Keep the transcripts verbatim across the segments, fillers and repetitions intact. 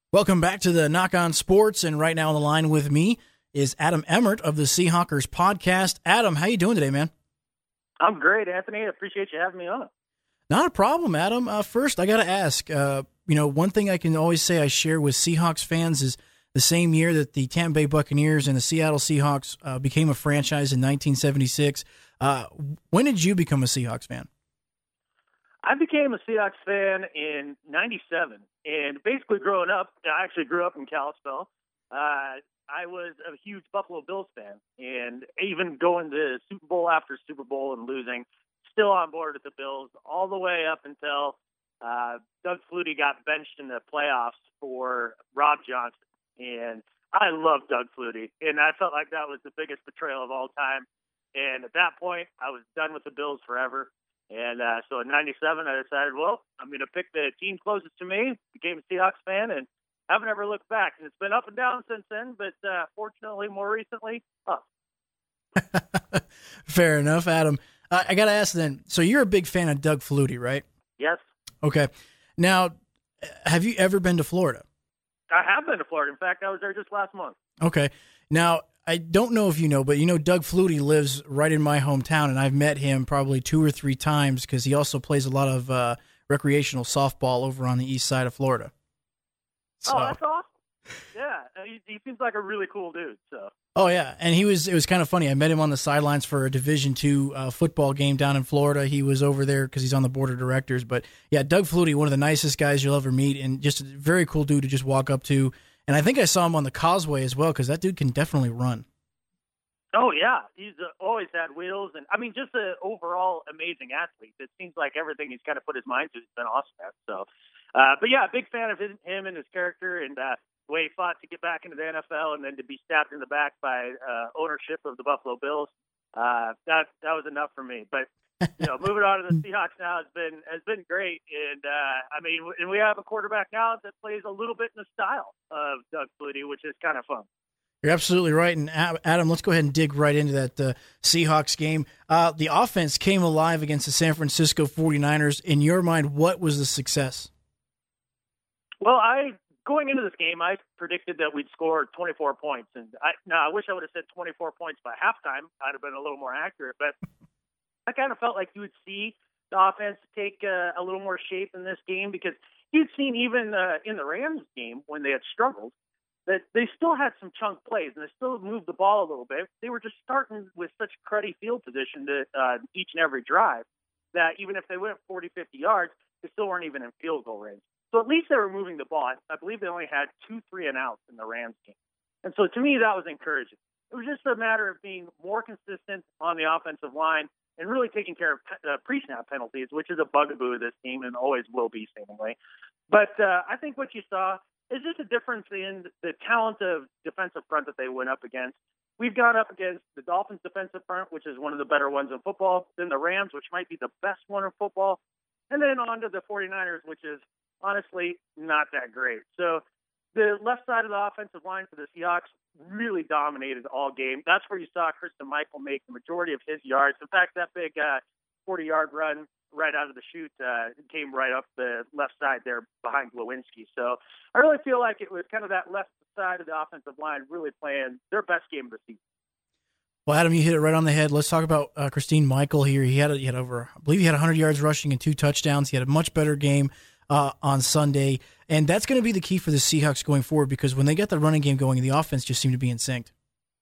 Welcome back to the Knock On Sports, and right now on the line with me is Adam Emmert of the Seahawkers podcast. Adam, how you doing today, man? I'm great, Anthony. I appreciate you having me on. Not a problem, Adam. Uh, first, I got to ask, uh, you know, one thing I can always say I share with Seahawks fans is the same year that the Tampa Bay Buccaneers and the Seattle Seahawks uh, became a franchise in nineteen seventy-six. Uh, when did you become a Seahawks fan? I became a Seahawks fan in ninety-seven, and basically growing up, I actually grew up in Kalispell. Uh, I was a huge Buffalo Bills fan, and even going to Super Bowl after Super Bowl and losing, still on board with the Bills all the way up until uh, Doug Flutie got benched in the playoffs for Rob Johnson. And I love Doug Flutie, and I felt like that was the biggest betrayal of all time. And at that point, I was done with the Bills forever. And uh, so in ninety-seven, I decided, well, I'm going to pick the team closest to me, became a Seahawks fan, and haven't ever looked back. And it's been up and down since then, but uh, fortunately, more recently, up. Fair enough, Adam. Uh, I got to ask then, so you're a big fan of Doug Flutie, right? Yes. Okay. Now, have you ever been to Florida? I have been to Florida. In fact, I was there just last month. Okay. Now, I don't know if you know, but you know Doug Flutie lives right in my hometown, and I've met him probably two or three times because he also plays a lot of uh, recreational softball over on the east side of Florida. So. Oh, that's awesome. Yeah, he, he seems like a really cool dude. So. Oh, yeah, and he was. It was kind of funny. I met him on the sidelines for a Division two uh, football game down in Florida. He was over there because he's on the board of directors. But, yeah, Doug Flutie, one of the nicest guys you'll ever meet, and just a very cool dude to just walk up to. And I think I saw him on the Causeway as well because that dude can definitely run. Oh, yeah. He's uh, always had wheels. And, I mean, just an overall amazing athlete. It seems like everything he's kind of put his mind to has been awesome at. So, uh, but, yeah, big fan of his, him and his character and uh, the way he fought to get back into the N F L and then to be stabbed in the back by uh, ownership of the Buffalo Bills. Uh, that that was enough for me. But, you know, moving on to the Seahawks now has been has been great. And, uh, I mean, and we have a quarterback now that plays a little bit in the style of Doug Flutie, which is kind of fun. You're absolutely right. And Adam, let's go ahead and dig right into that uh, Seahawks game. Uh, the offense came alive against the San Francisco forty-niners. In your mind, what was the success? Well, I going into this game, I predicted that we'd score twenty-four points. And I, now I wish I would have said twenty-four points by halftime. I'd have been a little more accurate. But I kind of felt like you would see the offense take uh, a little more shape in this game because you'd seen even uh, in the Rams game when they had struggled, that they still had some chunk plays and they still moved the ball a little bit. They were just starting with such cruddy field position to uh, each and every drive that even if they went forty, fifty yards, they still weren't even in field goal range. So at least they were moving the ball. I believe they only had two three and outs in the Rams game. And so to me, that was encouraging. It was just a matter of being more consistent on the offensive line and really taking care of uh, pre-snap penalties, which is a bugaboo of this team and always will be seemingly. But uh, I think what you saw is just a difference in the talent of defensive front that they went up against. We've gone up against the Dolphins defensive front, which is one of the better ones in football, then the Rams, which might be the best one in football, and then on to the forty-niners, which is honestly not that great. So the left side of the offensive line for the Seahawks really dominated all game. That's where you saw Christine Michael make the majority of his yards. In fact, that big uh, forty-yard run right out of the chute uh, came right up the left side there behind Lewinsky. So I really feel like it was kind of that left side of the offensive line really playing their best game of the season. Well, Adam, you hit it right on the head. Let's talk about uh, Christine Michael here. He had, he had over, I believe he had one hundred yards rushing and two touchdowns. He had a much better game uh, on Sunday. And that's going to be the key for the Seahawks going forward because when they get the running game going, the offense just seemed to be in sync.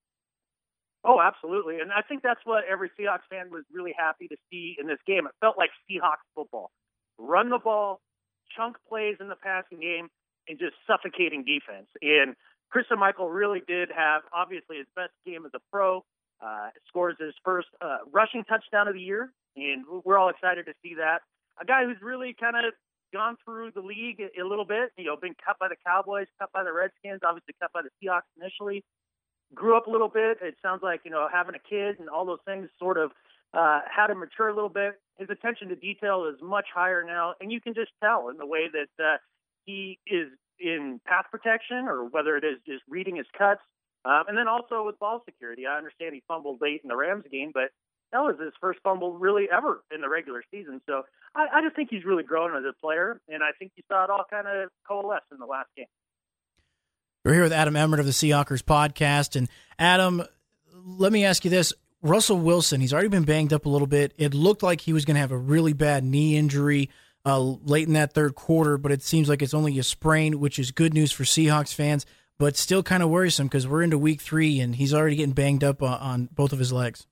Oh, absolutely. And I think that's what every Seahawks fan was really happy to see in this game. It felt like Seahawks football. Run the ball, chunk plays in the passing game, and just suffocating defense. And Christian Michael really did have, obviously, his best game as a pro. Uh, scores his first uh, rushing touchdown of the year, and we're all excited to see that. A guy who's really kind of gone through the league a, a little bit, you know, been cut by the Cowboys, cut by the Redskins, obviously cut by the Seahawks initially. Grew up a little bit. It sounds like, you know, having a kid and all those things sort of uh, had him mature a little bit. His attention to detail is much higher now, and you can just tell in the way that uh, he is in path protection or whether it is just reading his cuts. Um, and then also with ball security. I understand he fumbled late in the Rams game, but that was his first fumble really ever in the regular season. So I, I just think he's really grown as a player, and I think you saw it all kind of coalesce in the last game. We're here with Adam Emmert of the Seahawkers podcast. And Adam, let me ask you this. Russell Wilson, he's already been banged up a little bit. It looked like he was going to have a really bad knee injury uh, late in that third quarter, but it seems like it's only a sprain, which is good news for Seahawks fans, but still kind of worrisome because we're into week three and he's already getting banged up on, on both of his legs.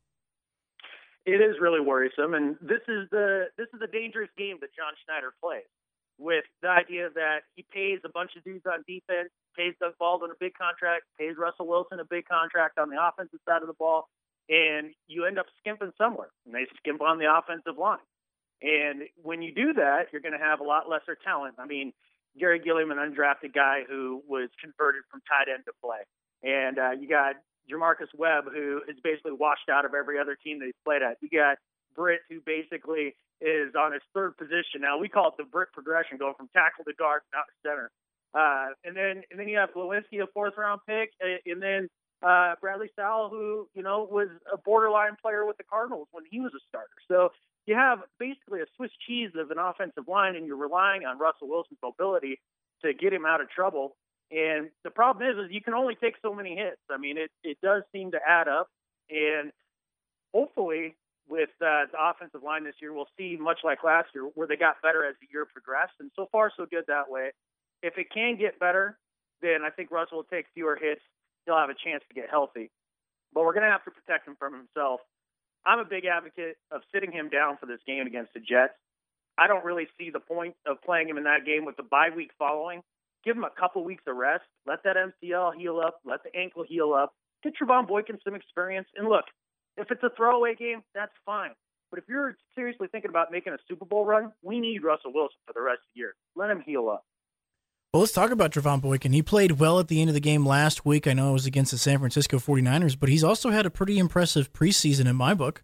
It is really worrisome, and this is the this is a dangerous game that John Schneider plays, with the idea that he pays a bunch of dudes on defense, pays Doug Baldwin a big contract, pays Russell Wilson a big contract on the offensive side of the ball, and you end up skimping somewhere, and they skimp on the offensive line. And when you do that, you're going to have a lot lesser talent. I mean, Gary Gilliam, an undrafted guy who was converted from tight end to play, and uh, you got Jamarcus Webb, who is basically washed out of every other team that he's played at. You got Britt, who basically is on his third position now. We call it the Britt progression, going from tackle to guard, not center. Uh, and then and then you have Lewinsky, a fourth round pick, and then uh, Bradley Sowell, who you know was a borderline player with the Cardinals when he was a starter. So you have basically a Swiss cheese of an offensive line, and you're relying on Russell Wilson's mobility to get him out of trouble. And the problem is, is you can only take so many hits. I mean, it, it does seem to add up. And hopefully with uh, the offensive line this year, we'll see much like last year where they got better as the year progressed. And so far, so good that way. If it can get better, then I think Russell will take fewer hits. He'll have a chance to get healthy. But we're going to have to protect him from himself. I'm a big advocate of sitting him down for this game against the Jets. I don't really see the point of playing him in that game with the bye week following. Give him a couple weeks of rest. Let that M C L heal up. Let the ankle heal up. Get Trevon Boykin some experience. And look, if it's a throwaway game, that's fine. But if you're seriously thinking about making a Super Bowl run, we need Russell Wilson for the rest of the year. Let him heal up. Well, let's talk about Trevon Boykin. He played well at the end of the game last week. I know it was against the San Francisco forty-niners, but he's also had a pretty impressive preseason in my book.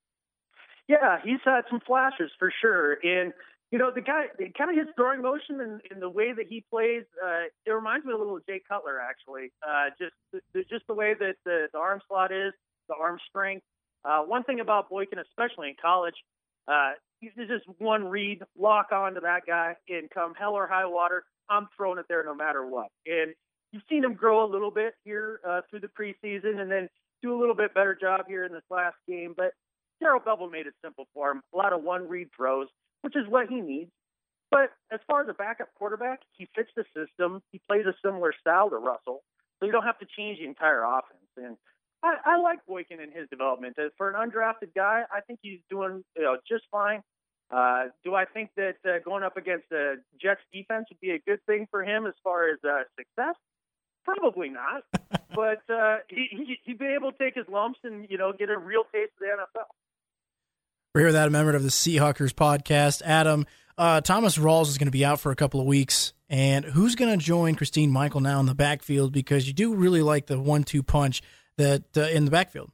Yeah, he's had some flashes for sure. And you know, the guy, kind of his throwing motion and, and the way that he plays, uh, it reminds me a little of Jay Cutler, actually. Uh, just the, just the way that the, the arm slot is, the arm strength. Uh, one thing about Boykin, especially in college, uh, he's just one read, lock on to that guy, and come hell or high water, I'm throwing it there no matter what. And you've seen him grow a little bit here uh, through the preseason and then do a little bit better job here in this last game. But Darrell Bevell made it simple for him. A lot of one-read throws, which is what he needs. But as far as a backup quarterback, he fits the system. He plays a similar style to Russell, so you don't have to change the entire offense. And I, I like Boykin in his development. For an undrafted guy, I think he's doing you know, just fine. Uh, do I think that uh, going up against the Jets defense would be a good thing for him as far as uh, success? Probably not. But uh, he, he, he'd be able to take his lumps and you know get a real taste of the N F L. We're here with Adam Emmert of the Seahawkers podcast. Adam, uh, Thomas Rawls is going to be out for a couple of weeks, and who's going to join Christine Michael now in the backfield? Because you do really like the one two punch that uh, in the backfield.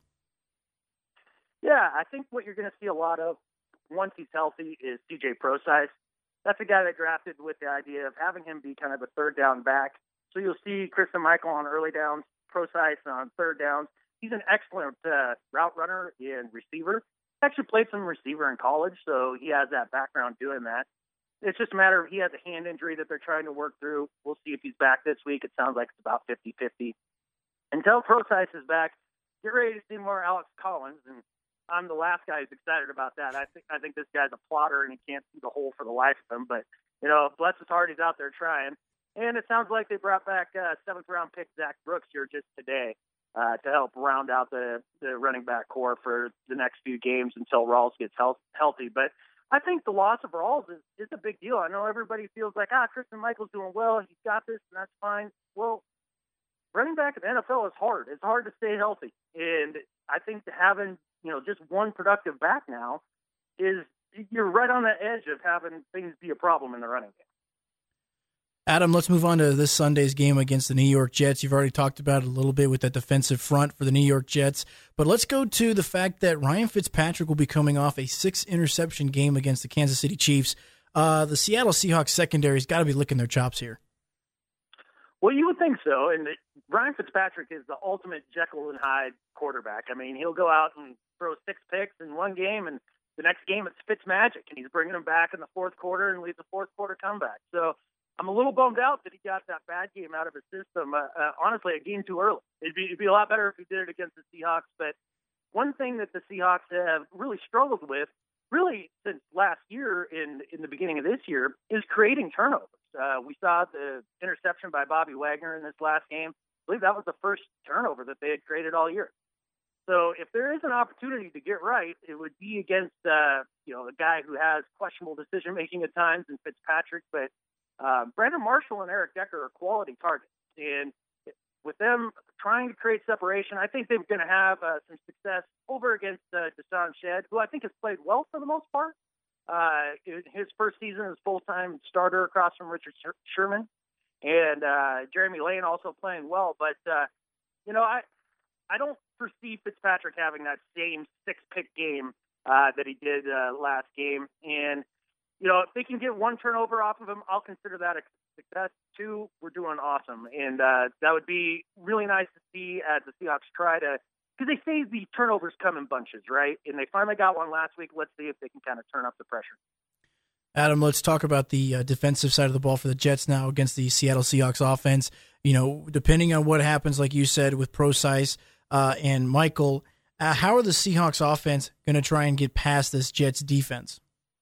Yeah, I think what you're going to see a lot of once he's healthy is C J Prosise. That's a guy that drafted with the idea of having him be kind of a third down back. So you'll see Christian Michael on early downs, Prosise on third downs. He's an excellent uh, route runner and receiver. Actually played some receiver in college, so he has that background doing that. It's just a matter of he has a hand injury that they're trying to work through. We'll see if he's back this week. It sounds like it's about fifty-fifty. Until Prosise is back, get ready to see more Alex Collins, and I'm the last guy who's excited about that. I think I think this guy's a plotter, and he can't see the hole for the life of him. But, you know, bless his heart, he's out there trying. And it sounds like they brought back uh, seventh-round pick Zach Brooks here just today. Uh, to help round out the, the running back core for the next few games until Rawls gets health, healthy. But I think the loss of Rawls is, is a big deal. I know everybody feels like, ah, Christian Michael's doing well. He's got this, and that's fine. Well, running back in the N F L is hard. It's hard to stay healthy. And I think having, you know, just one productive back now is you're right on the edge of having things be a problem in the running game. Adam, let's move on to this Sunday's game against the New York Jets. You've already talked about it a little bit with that defensive front for the New York Jets, but let's go to the fact that Ryan Fitzpatrick will be coming off a six-interception game against the Kansas City Chiefs. Uh, the Seattle Seahawks secondary's got to be licking their chops here. Well, you would think so, and Ryan Fitzpatrick is the ultimate Jekyll and Hyde quarterback. I mean, he'll go out and throw six picks in one game, and the next game it's Fitzmagic, and he's bringing them back in the fourth quarter and leads a fourth quarter comeback. So I'm a little bummed out that he got that bad game out of his system. Uh, uh, honestly, a game too early. It'd be, it'd be a lot better if he did it against the Seahawks. But one thing that the Seahawks have really struggled with, really since last year in, in the beginning of this year, is creating turnovers. Uh, we saw the interception by Bobby Wagner in this last game. I believe that was the first turnover that they had created all year. So if there is an opportunity to get right, it would be against uh, you know a guy who has questionable decision making at times in Fitzpatrick. But uh, Brandon Marshall and Eric Decker are quality targets, and with them trying to create separation, I think they're going to have uh, some success over against uh, Deshaun Shedd, who I think has played well for the most part. Uh, in his first season as full-time starter across from Richard Sherman, and uh, Jeremy Lane also playing well. But uh, you know, I I don't foresee Fitzpatrick having that same six-pick game uh, that he did uh, last game. And, you know, if they can get one turnover off of him, I'll consider that a success. Two, we're doing awesome. And uh, that would be really nice to see as the Seahawks try to, because they say the turnovers come in bunches, right? And they finally got one last week. Let's see if they can kind of turn up the pressure. Adam, let's talk about the uh, defensive side of the ball for the Jets now against the Seattle Seahawks offense. You know, depending on what happens, like you said, with Prosise, Uh, and Michael, uh, how are the Seahawks offense going to try and get past this Jets defense?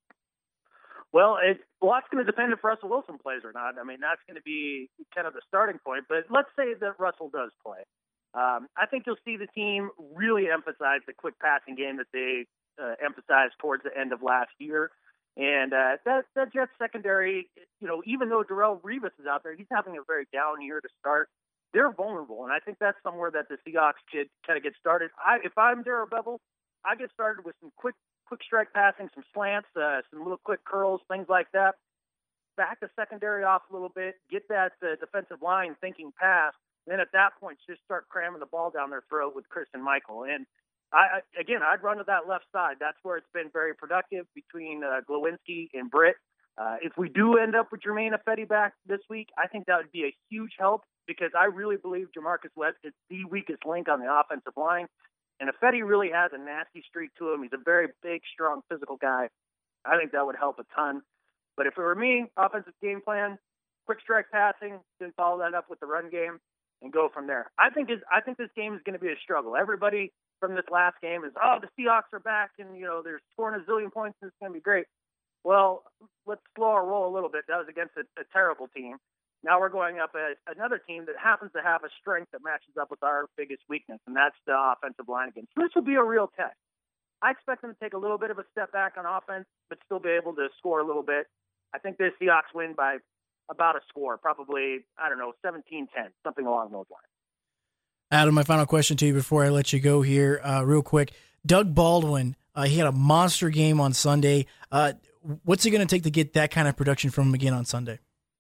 Well, it, a lot's going to depend if Russell Wilson plays or not. I mean, that's going to be kind of the starting point. But let's say that Russell does play. Um, I think you'll see the team really emphasize the quick passing game that they uh, emphasized towards the end of last year. And uh, that, that Jets secondary, you know, even though Darrelle Revis is out there, he's having a very down year to start. They're vulnerable, and I think that's somewhere that the Seahawks could kind of get started. I, if I'm Darrell Bevell, I get started with some quick, quick strike passing, some slants, uh, some little quick curls, things like that. Back the secondary off a little bit, get that uh, defensive line thinking pass. Then at that point, just start cramming the ball down their throat with Christian Michael. And I, I again, I'd run to that left side. That's where it's been very productive between uh, Glowinski and Britt. Uh, if we do end up with Germain Ifedi back this week, I think that would be a huge help, because I really believe Jamarcus West is the weakest link on the offensive line. And Ifedi really has a nasty streak to him. He's a very big, strong, physical guy. I think that would help a ton. But if it were me, offensive game plan, quick strike passing, then follow that up with the run game and go from there. I think is I think this game is going to be a struggle. Everybody from this last game is, oh, the Seahawks are back and, you know, they're scoring a zillion points and it's going to be great. Well, let's slow our roll a little bit. That was against a, a terrible team. Now we're going up at another team that happens to have a strength that matches up with our biggest weakness, and that's the offensive line again. So this will be a real test. I expect them to take a little bit of a step back on offense, but still be able to score a little bit. I think the Seahawks win by about a score, probably, I don't know, seventeen ten, something along those lines. Adam, my final question to you before I let you go here, uh, real quick. Doug Baldwin, uh, he had a monster game on Sunday. Uh, what's he going to take to get that kind of production from him again on Sunday?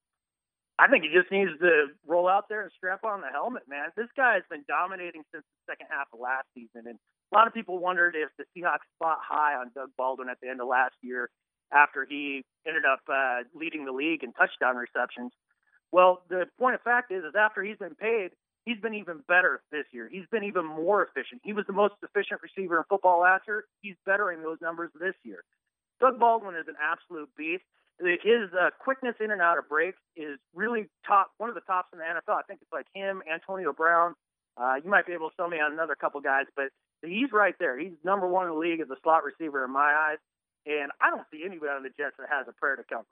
I think he just needs to roll out there and strap on the helmet, man. This guy has been dominating since the second half of last season. And a lot of people wondered if the Seahawks fought high on Doug Baldwin at the end of last year after he ended up uh, leading the league in touchdown receptions. Well, the point of fact is, is after he's been paid, he's been even better this year. He's been even more efficient. He was the most efficient receiver in football last year. He's bettering those numbers this year. Doug Baldwin is an absolute beast. His uh, quickness in and out of breaks is really top, one of the tops in the N F L. I think it's like him, Antonio Brown. Uh, you might be able to sell me on another couple guys, but he's right there. He's number one in the league as a slot receiver in my eyes, and I don't see anybody on the Jets that has a prayer to cover.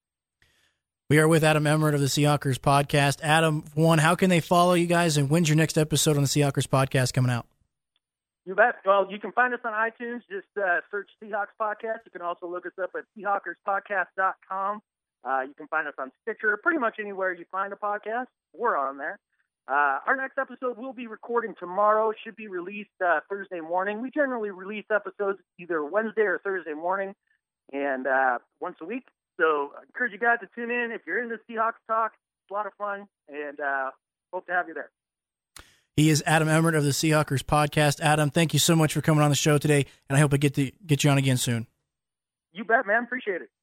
We are with Adam Emmert of the Seahawkers podcast. Adam, one, how can they follow you guys, and when's your next episode on the Seahawkers podcast coming out? You bet. Well, you can find us on iTunes. Just uh, search Seahawks Podcast. You can also look us up at Seahawkers Podcast dot com. Uh, you can find us on Stitcher. Pretty much anywhere you find a podcast, we're on there. Uh, our next episode we'll be recording tomorrow. Should be released uh, Thursday morning. We generally release episodes either Wednesday or Thursday morning, and uh, once a week. So I encourage you guys to tune in. If you're into Seahawks talk, it's a lot of fun, and uh, hope to have you there. He is Adam Emmert of the Seahawkers podcast. Adam, thank you so much for coming on the show today, and I hope I get to get you on again soon. You bet, man. Appreciate it.